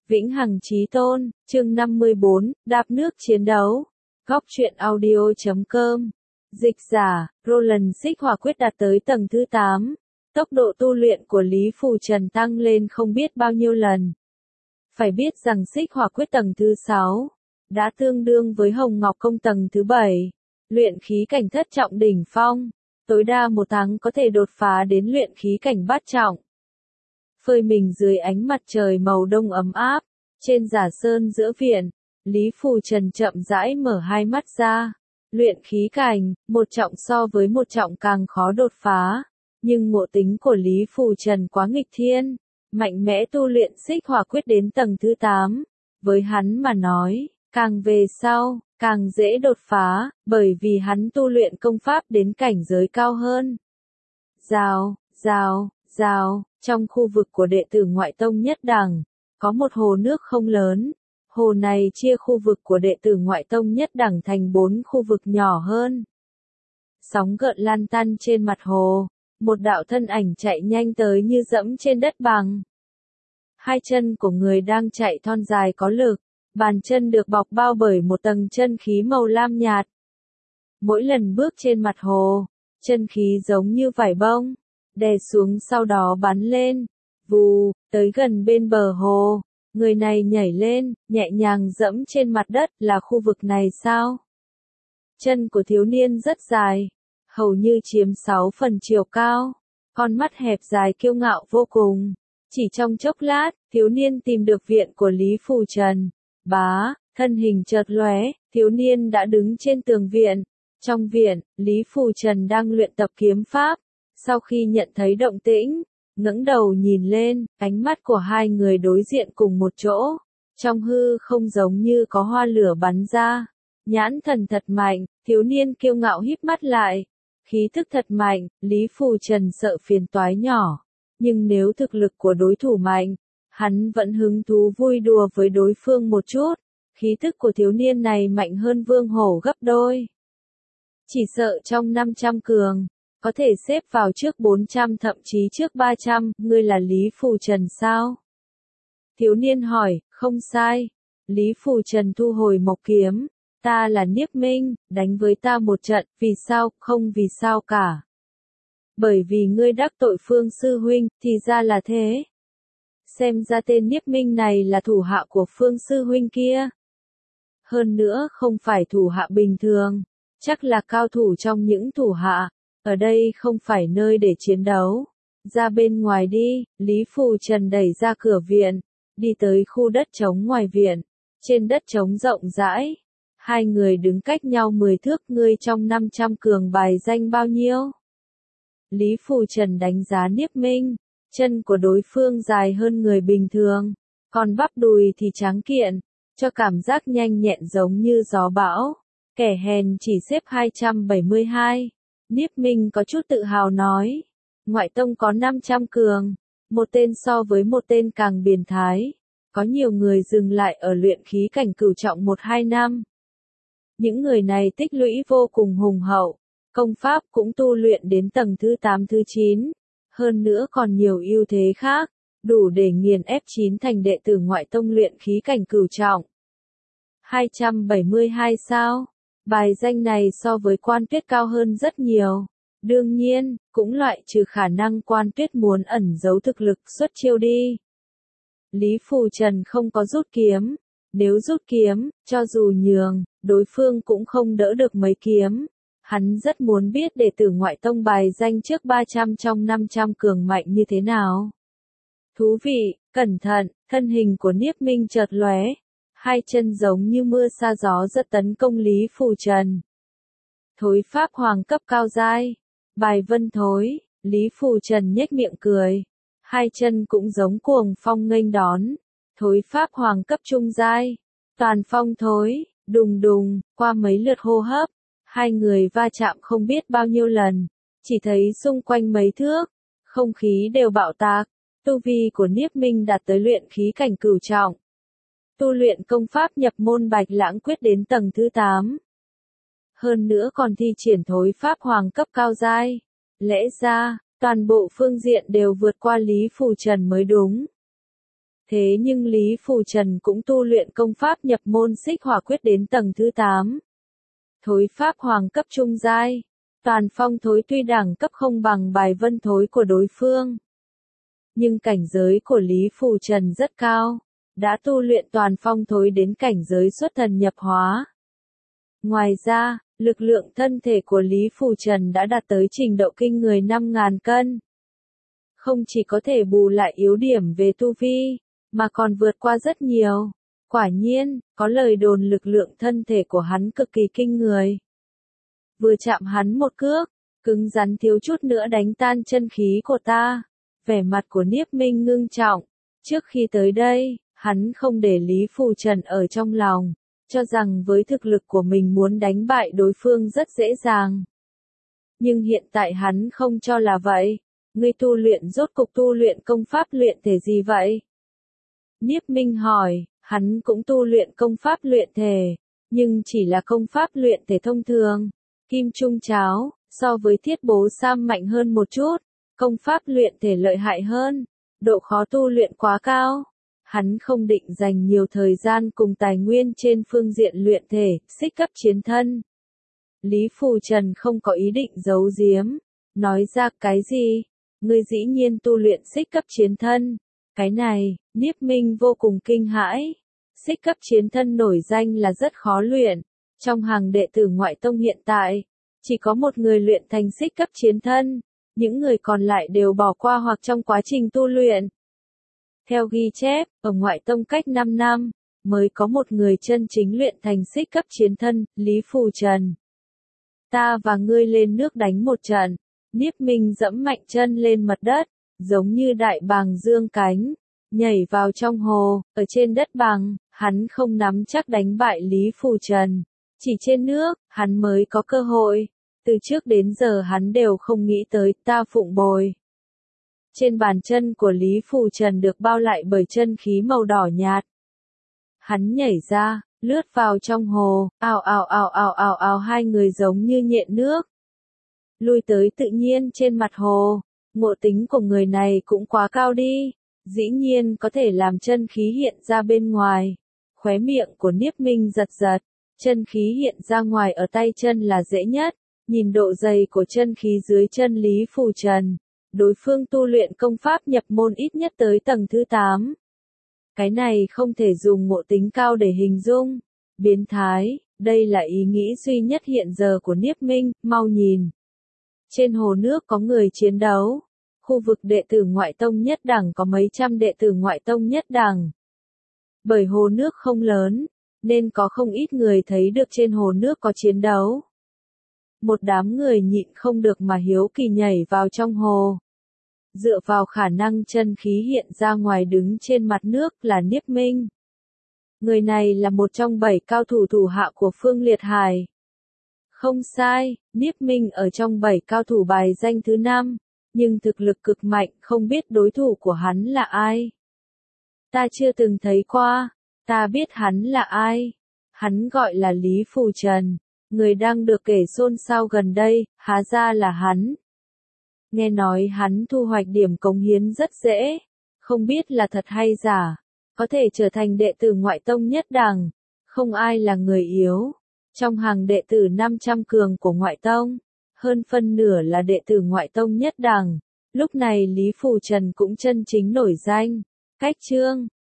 Vĩnh hằng chí tôn, chương 54, đạp nước chiến đấu. Góc truyện audio.com. Dịch giả, Roland xích hỏa quyết đạt tới tầng thứ 8. Tốc độ tu luyện của Lý Phù Trần tăng lên không biết bao nhiêu lần. Phải biết rằng xích hỏa quyết tầng thứ 6 đã tương đương với Hồng Ngọc Công tầng thứ 7. Luyện khí cảnh thất trọng đỉnh phong, tối đa một tháng có thể đột phá đến luyện khí cảnh bát trọng. Phơi mình dưới ánh mặt trời màu đông ấm áp, trên giả sơn giữa viện, Lý Phù Trần chậm rãi mở hai mắt ra. Luyện khí cảnh, một trọng so với một trọng càng khó đột phá, nhưng ngộ tính của Lý Phù Trần quá nghịch thiên, mạnh mẽ tu luyện xích hỏa quyết đến tầng thứ 8. Với hắn mà nói, càng về sau, càng dễ đột phá, bởi vì hắn tu luyện công pháp đến cảnh giới cao hơn. Rào, rào, rào, trong khu vực của đệ tử ngoại tông nhất đẳng, có một hồ nước không lớn. Hồ này chia khu vực của đệ tử ngoại tông nhất đẳng thành 4 khu vực nhỏ hơn. Sóng gợn lan tăn trên mặt hồ, một đạo thân ảnh chạy nhanh tới như dẫm trên đất bằng. Hai chân của người đang chạy thon dài có lực, bàn chân được bọc bao bởi một tầng chân khí màu lam nhạt. Mỗi lần bước trên mặt hồ, chân khí giống như vải bông, đè xuống sau đó bắn lên, vù, tới gần bên bờ hồ. Người này nhảy lên, nhẹ nhàng dẫm trên mặt đất, là khu vực này sao? Chân của thiếu niên rất dài, hầu như chiếm 6 phần chiều cao, con mắt hẹp dài kiêu ngạo vô cùng. Chỉ trong chốc lát, thiếu niên tìm được viện của Lý Phù Trần. Bá, thân hình chợt lóe, thiếu niên đã đứng trên tường viện. Trong viện, Lý Phù Trần đang luyện tập kiếm pháp. Sau khi nhận thấy động tĩnh, ngẩng đầu nhìn lên, ánh mắt của hai người đối diện cùng một chỗ. Trong hư không giống như có hoa lửa bắn ra. Nhãn thần thật mạnh, thiếu niên kiêu ngạo híp mắt lại. Khí thức thật mạnh, Lý Phù Trần sợ phiền toái nhỏ. Nhưng nếu thực lực của đối thủ mạnh, hắn vẫn hứng thú vui đùa với đối phương một chút. Khí thức của thiếu niên này mạnh hơn Vương Hổ gấp đôi. Chỉ sợ trong 500 cường, có thể xếp vào trước 400 thậm chí trước 300, ngươi là Lý Phù Trần sao? Thiếu niên hỏi, không sai. Lý Phù Trần thu hồi mộc kiếm, ta là Niếp Minh, đánh với ta một trận, vì sao, không vì sao cả. Bởi vì ngươi đắc tội Phương Sư Huynh, thì ra là thế. Xem ra tên Niếp Minh này là thủ hạ của Phương Sư Huynh kia. Hơn nữa không phải thủ hạ bình thường, chắc là cao thủ trong những thủ hạ. Ở đây không phải nơi để chiến đấu. Ra bên ngoài đi, Lý Phù Trần đẩy ra cửa viện, đi tới khu đất trống ngoài viện. Trên đất trống rộng rãi, hai người đứng cách nhau 10 thước, ngươi trong 500 cường bài danh bao nhiêu? Lý Phù Trần đánh giá Niếp Minh, chân của đối phương dài hơn người bình thường, còn bắp đùi thì tráng kiện, cho cảm giác nhanh nhẹn giống như gió bão. Kẻ hèn chỉ xếp 272. Niếp Minh có chút tự hào nói, ngoại tông có 500 cường, một tên so với một tên càng biến thái, có nhiều người dừng lại ở luyện khí cảnh cửu trọng 1-2 năm. Những người này tích lũy vô cùng hùng hậu, công pháp cũng tu luyện đến tầng thứ 8 thứ 9, hơn nữa còn nhiều ưu thế khác, đủ để nghiền ép 9 thành đệ tử ngoại tông luyện khí cảnh cửu trọng. 272 sao? Bài danh này so với Quan Tuyết cao hơn rất nhiều. Đương nhiên, cũng loại trừ khả năng Quan Tuyết muốn ẩn giấu thực lực xuất chiêu đi. Lý Phù Trần không có rút kiếm. Nếu rút kiếm, cho dù nhường, đối phương cũng không đỡ được mấy kiếm. Hắn rất muốn biết đệ tử ngoại tông bài danh trước 300 trong 500 cường mạnh như thế nào. Thú vị, cẩn thận, thân hình của Niếp Minh chợt lóe. Hai chân giống như mưa sa gió rất tấn công Lý Phù Trần. Thối pháp hoàng cấp cao giai. Bài vân thối, Lý Phù Trần nhếch miệng cười. Hai chân cũng giống cuồng phong nghênh đón. Thối pháp hoàng cấp trung giai. Toàn phong thối, đùng đùng, qua mấy lượt hô hấp. Hai người va chạm không biết bao nhiêu lần. Chỉ thấy xung quanh mấy thước, không khí đều bạo tạc. Tu vi của Niếp Minh đạt tới luyện khí cảnh cửu trọng. Tu luyện công pháp nhập môn Bạch Lãng Quyết đến tầng thứ 8. Hơn nữa còn thi triển thối pháp hoàng cấp cao giai. Lẽ ra, toàn bộ phương diện đều vượt qua Lý Phù Trần mới đúng. Thế nhưng Lý Phù Trần cũng tu luyện công pháp nhập môn Xích Hỏa Quyết đến tầng thứ 8. Thối pháp hoàng cấp trung giai. Toàn phong thối tuy đẳng cấp không bằng bài vân thối của đối phương, nhưng cảnh giới của Lý Phù Trần rất cao, đã tu luyện toàn phong thối đến cảnh giới xuất thần nhập hóa. Ngoài ra, lực lượng thân thể của Lý Phù Trần đã đạt tới trình độ kinh người 5.000 cân. Không chỉ có thể bù lại yếu điểm về tu vi, mà còn vượt qua rất nhiều. Quả nhiên, có lời đồn lực lượng thân thể của hắn cực kỳ kinh người. Vừa chạm hắn một cước, cứng rắn thiếu chút nữa đánh tan chân khí của ta. Vẻ mặt của Niếp Minh ngưng trọng. Trước khi tới đây, hắn không để Lý Phù Trần ở trong lòng, cho rằng với thực lực của mình muốn đánh bại đối phương rất dễ dàng. Nhưng hiện tại hắn không cho là vậy. Ngươi tu luyện rốt cục tu luyện công pháp luyện thể gì vậy? Niếp Minh hỏi, hắn cũng tu luyện công pháp luyện thể, nhưng chỉ là công pháp luyện thể thông thường. Kim Trung Cháo, so với Thiết Bố Sam mạnh hơn một chút, công pháp luyện thể lợi hại hơn, độ khó tu luyện quá cao. Hắn không định dành nhiều thời gian cùng tài nguyên trên phương diện luyện thể, xích cấp chiến thân. Lý Phù Trần không có ý định giấu giếm, nói ra cái gì? Ngươi dĩ nhiên tu luyện xích cấp chiến thân. Cái này, Niếp Minh vô cùng kinh hãi. Xích cấp chiến thân nổi danh là rất khó luyện. Trong hàng đệ tử ngoại tông hiện tại, chỉ có một người luyện thành xích cấp chiến thân. Những người còn lại đều bỏ qua hoặc trong quá trình tu luyện. Theo ghi chép, ở ngoại tông cách 5 năm, mới có một người chân chính luyện thành xích cấp chiến thân, Lý Phù Trần. Ta và ngươi lên nước đánh một trận. Niếp Minh dẫm mạnh chân lên mặt đất, giống như đại bàng dương cánh, nhảy vào trong hồ. Ở trên đất bằng, hắn không nắm chắc đánh bại Lý Phù Trần. Chỉ trên nước, hắn mới có cơ hội. Từ trước đến giờ hắn đều không nghĩ tới ta phụng bồi. Trên bàn chân của Lý Phù Trần được bao lại bởi chân khí màu đỏ nhạt. Hắn nhảy ra, lướt vào trong hồ, ào ào ào ào ào ào, hai người giống như nhện nước. Lui tới tự nhiên trên mặt hồ. Ngộ tính của người này cũng quá cao đi, dĩ nhiên có thể làm chân khí hiện ra bên ngoài. Khóe miệng của Niếp Minh giật giật, chân khí hiện ra ngoài ở tay chân là dễ nhất. Nhìn độ dày của chân khí dưới chân Lý Phù Trần, đối phương tu luyện công pháp nhập môn ít nhất tới tầng thứ 8. Cái này không thể dùng ngộ tính cao để hình dung. Biến thái, đây là ý nghĩ duy nhất hiện giờ của Niếp Minh, mau nhìn. Trên hồ nước có người chiến đấu. Khu vực đệ tử ngoại tông nhất đẳng có mấy trăm đệ tử ngoại tông nhất đẳng. Bởi hồ nước không lớn, nên có không ít người thấy được trên hồ nước có chiến đấu. Một đám người nhịn không được mà hiếu kỳ nhảy vào trong hồ. Dựa vào khả năng chân khí hiện ra ngoài đứng trên mặt nước là Niếp Minh. Người này là một trong 7 cao thủ thủ hạ của Phương Liệt Hải. Không sai, Niếp Minh ở trong 7 cao thủ bài danh thứ 5, nhưng thực lực cực mạnh, không biết đối thủ của hắn là ai. Ta chưa từng thấy qua, ta biết hắn là ai. Hắn gọi là Lý Phù Trần, người đang được kể xôn xao gần đây, hóa ra là hắn. Nghe nói hắn thu hoạch điểm cống hiến rất dễ, không biết là thật hay giả, có thể trở thành đệ tử ngoại tông nhất đẳng, không ai là người yếu. Trong hàng đệ tử 500 cường của ngoại tông, hơn phân nửa là đệ tử ngoại tông nhất đẳng. Lúc này Lý Phù Trần cũng chân chính nổi danh. Cách chương